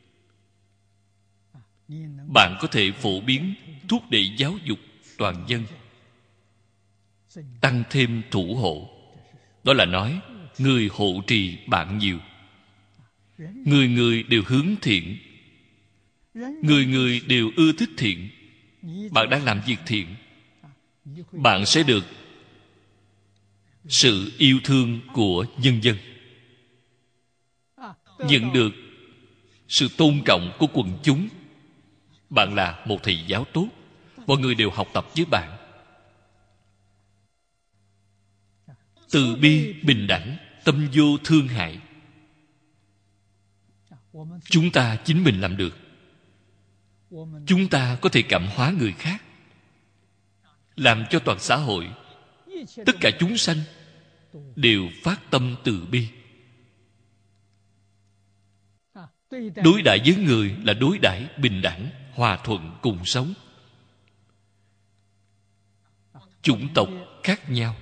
Bạn có thể phổ biến, thúc đẩy giáo dục toàn dân, tăng thêm thủ hộ. Đó là nói người hộ trì bạn nhiều. Người người đều hướng thiện, người người đều ưa thích thiện. Bạn đang làm việc thiện, bạn sẽ được sự yêu thương của nhân dân, nhận được sự tôn trọng của quần chúng. Bạn là một thầy giáo tốt, mọi người đều học tập với bạn. Từ bi, bình đẳng, tâm vô thương hại. Chúng ta chính mình làm được. Chúng ta có thể cảm hóa người khác, làm cho toàn xã hội, tất cả chúng sanh đều phát tâm từ bi. Đối đãi với người là đối đãi bình đẳng, hòa thuận cùng sống. Chủng tộc khác nhau,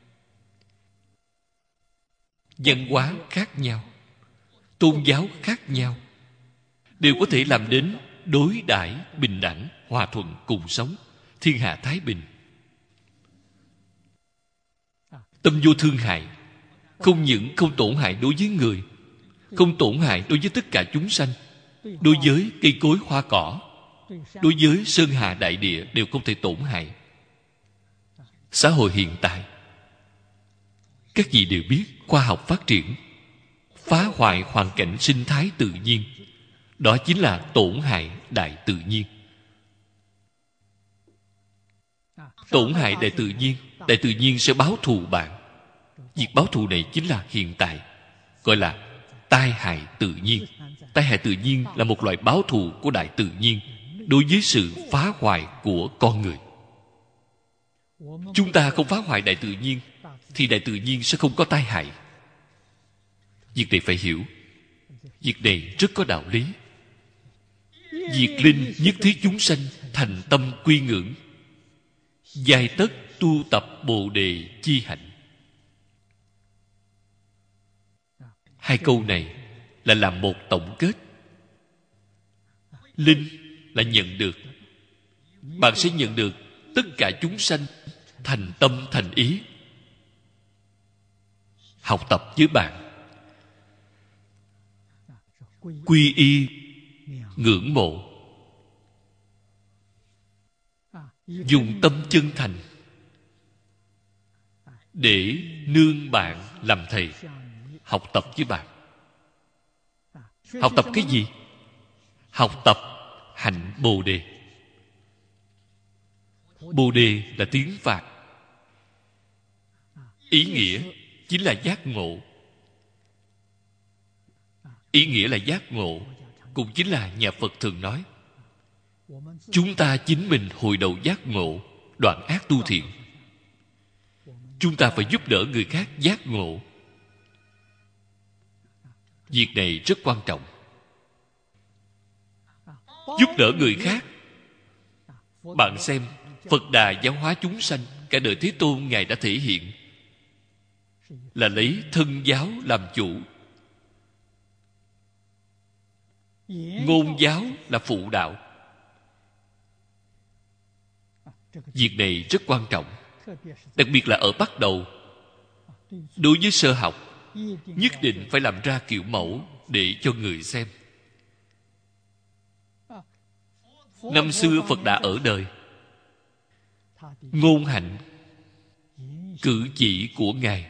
văn hóa khác nhau, tôn giáo khác nhau, đều có thể làm đến đối đãi bình đẳng, hòa thuận cùng sống, thiên hạ thái bình. Tâm vô thương hại, không những không tổn hại đối với người, không tổn hại đối với tất cả chúng sanh, đối với cây cối hoa cỏ, đối với sơn hà đại địa đều không thể tổn hại. Xã hội hiện tại, các vị đều biết khoa học phát triển, phá hoại hoàn cảnh sinh thái tự nhiên, đó chính là tổn hại đại tự nhiên. Tổn hại đại tự nhiên sẽ báo thù bạn. Việc báo thù này chính là hiện tại, gọi là tai hại tự nhiên. Tai hại tự nhiên là một loại báo thù của đại tự nhiên đối với sự phá hoại của con người. Chúng ta không phá hoại đại tự nhiên thì đại tự nhiên sẽ không có tai hại. Việc này phải hiểu. Việc này rất có đạo lý. Diệt linh nhất thiết chúng sanh thành tâm quy ngưỡng, giai tất tu tập bồ đề chi hạnh. Hai câu này là làm một tổng kết. Linh là nhận được. Bạn sẽ nhận được tất cả chúng sanh thành tâm thành ý học tập với bạn, quy y ngưỡng mộ, dùng tâm chân thành để nương bạn làm thầy, học tập với bạn. Học tập cái gì? Học tập hạnh bồ đề. Bồ đề là tiếng Phạn, ý nghĩa chính là giác ngộ. Ý nghĩa là giác ngộ, cũng chính là nhà Phật thường nói chúng ta chính mình hồi đầu giác ngộ, đoạn ác tu thiện. Chúng ta phải giúp đỡ người khác giác ngộ. Việc này rất quan trọng. Giúp đỡ người khác. Bạn xem, Phật Đà giáo hóa chúng sanh, cả đời Thế Tôn Ngài đã thể hiện là lấy thân giáo làm chủ, ngôn giáo là phụ đạo. Việc này rất quan trọng. Đặc biệt là ở bắt đầu, đối với sơ học, nhất định phải làm ra kiểu mẫu để cho người xem. Năm xưa Phật đã ở đời, ngôn hạnh cử chỉ của Ngài,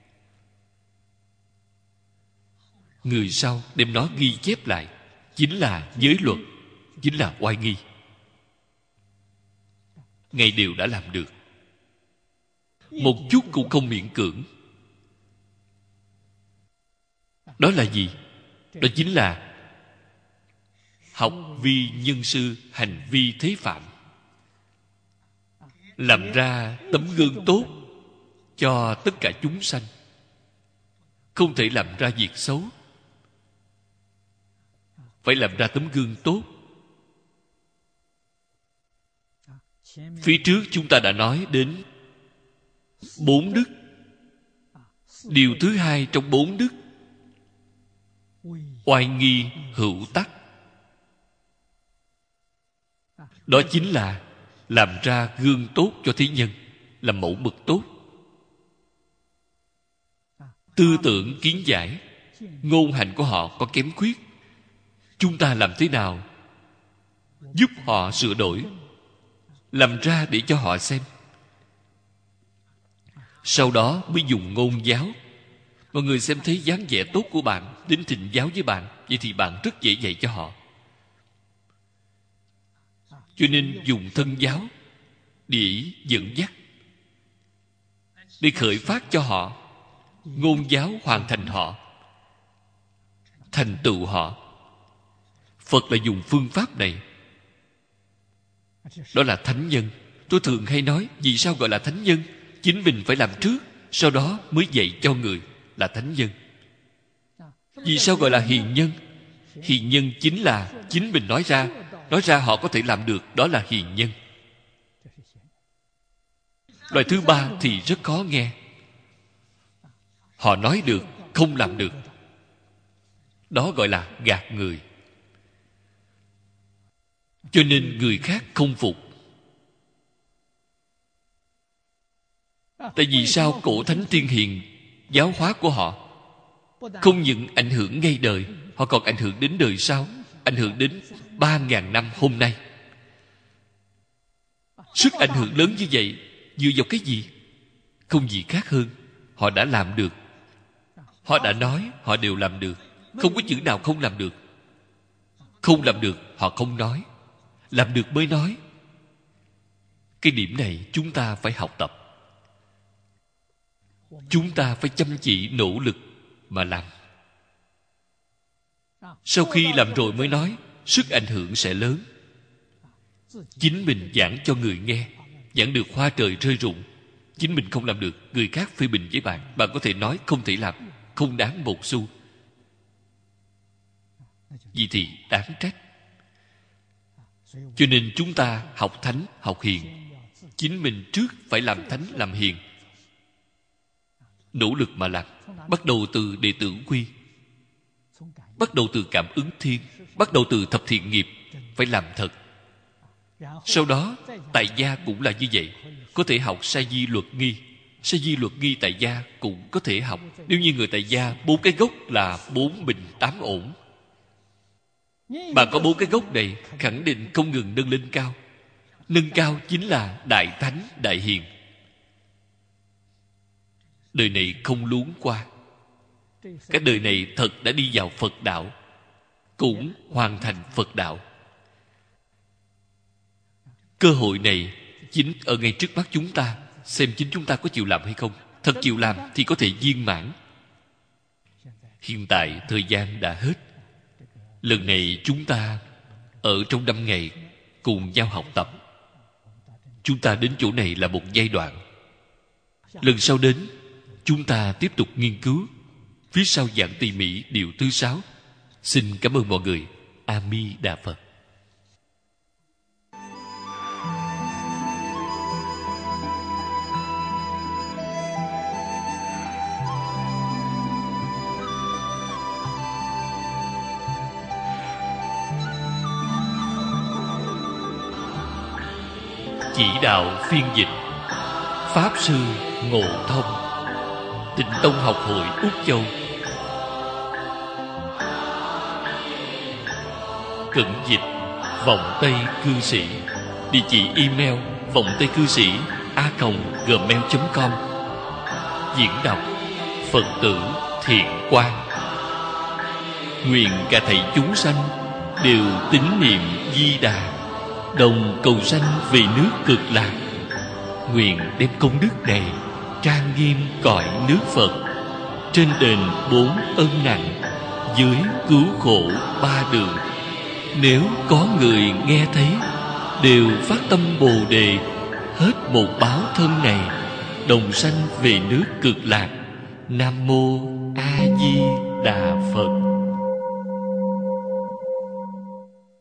người sau đem nó ghi chép lại, chính là giới luật, chính là oai nghi. Ngài đều đã làm được, một chút cũng không miễn cưỡng. Đó là gì? Đó chính là học vi nhân sư, hành vi thế phạm. làm ra tấm gương tốt cho tất cả chúng sanh. Không thể làm ra việc xấu, phải làm ra tấm gương tốt. Phía trước chúng ta đã nói đến 4 đức. Điều thứ hai trong 4 đức, oai nghi hữu tắc, đó chính là làm ra gương tốt cho thế nhân, làm mẫu mực tốt. Tư tưởng kiến giải, ngôn hành của họ có kém khuyết, chúng ta làm thế nào giúp họ sửa đổi, làm ra để cho họ xem. Sau đó mới dùng ngôn giáo. Mọi người xem thấy dáng vẻ tốt của bạn, đến thỉnh giáo với bạn, vậy thì bạn rất dễ dạy cho họ. Cho nên dùng thân giáo để dẫn dắt, để khởi phát cho họ. Ngôn giáo hoàn thành họ, thành tựu họ. Phật là dùng phương pháp này. Đó là thánh nhân. Tôi thường hay nói, vì sao gọi là thánh nhân? Chính mình phải làm trước, sau đó mới dạy cho người, là thánh nhân. Vì sao gọi là hiền nhân? Hiền nhân chính là chính mình nói ra họ có thể làm được, đó là hiền nhân. Loại thứ ba thì rất khó nghe. Họ nói được, không làm được, đó gọi là gạt người. Cho nên người khác không phục. Tại vì sao cổ thánh tiên hiền giáo hóa của họ không những ảnh hưởng ngay đời, họ còn ảnh hưởng đến đời sau, ảnh hưởng đến 3.000 năm hôm nay. Sức ảnh hưởng lớn như vậy dựa vào cái gì? Không gì khác hơn họ đã làm được. Họ đã nói, họ đều làm được. Không có chữ nào không làm được. Không làm được, họ không nói. Làm được mới nói. Cái điểm này chúng ta phải học tập. Chúng ta phải chăm chỉ nỗ lực mà làm. Sau khi làm rồi mới nói, sức ảnh hưởng sẽ lớn. Chính mình giảng cho người nghe, giảng được hoa trời rơi rụng, chính mình không làm được, người khác phê bình với bạn, bạn có thể nói không thể làm, không đáng một xu. Vì thì đáng trách. Cho nên chúng ta học thánh, học hiền, chính mình trước phải làm thánh, làm hiền. Nỗ lực mà làm. Bắt đầu từ đệ tử quy, bắt đầu từ cảm ứng thiên, bắt đầu từ thập thiện nghiệp, phải làm thật. Sau đó tại gia cũng là như vậy. Có thể học sa di luật nghi. Sa di luật nghi tại gia cũng có thể học. Nếu như người tại gia 4 cái gốc là 4 bình 8 ổn. Bạn có 4 cái gốc này, khẳng định không ngừng nâng lên cao. Nâng cao chính là đại thánh, đại hiền. Đời này không luống qua. Cái đời này thật đã đi vào Phật đạo, cũng hoàn thành Phật đạo. Cơ hội này chính ở ngay trước mắt chúng ta. Xem chính chúng ta có chịu làm hay không. Thật chịu làm thì có thể viên mãn. Hiện tại thời gian đã hết. Lần này chúng ta ở trong 5 ngày cùng nhau học tập. Chúng ta đến chỗ này là một giai đoạn. Lần sau đến, chúng ta tiếp tục nghiên cứu. Phía sau giảng tỉ mỉ điều thứ 6. Xin cảm ơn mọi người. A Di Đà Phật. Chỉ đạo phiên dịch Pháp Sư Ngộ Thông, Tịnh Tông Học Hội Úc Châu. Cận dịch Vọng Tây Cư Sĩ. Địa chỉ email vongtaycư sĩ@gmail.com. Diễn đọc Phật tử Thiện Quang. Nguyện cả thảy chúng sanh đều tín niệm Di Đà, đồng cầu sanh về nước Cực Lạc. Nguyện đem công đức này trang nghiêm cõi nước Phật, trên đền 4 ân nặng, dưới cứu khổ 3 đường. Nếu có người nghe thấy, đều phát tâm Bồ Đề, hết một báo thân này, đồng sanh về nước Cực Lạc. Nam mô A Di Đà Phật.